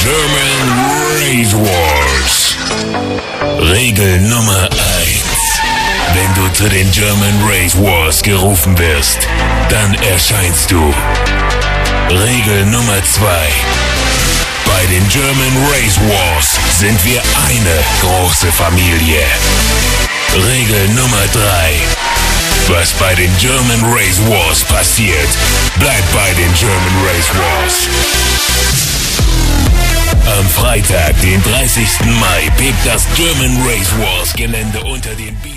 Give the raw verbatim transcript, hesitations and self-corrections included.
German Race Wars. Regel Nummer eins. Wenn du zu den German Race Wars gerufen wirst, dann erscheinst du. Regel Nummer zwei. Bei den German Race Wars sind wir eine große Familie. Regel Nummer drei. Was bei den German Race Wars passiert, bleibt bei den German Race Wars. Am Freitag, den dreißigsten Mai, bebt das German Race Wars Gelände unter den Bienen.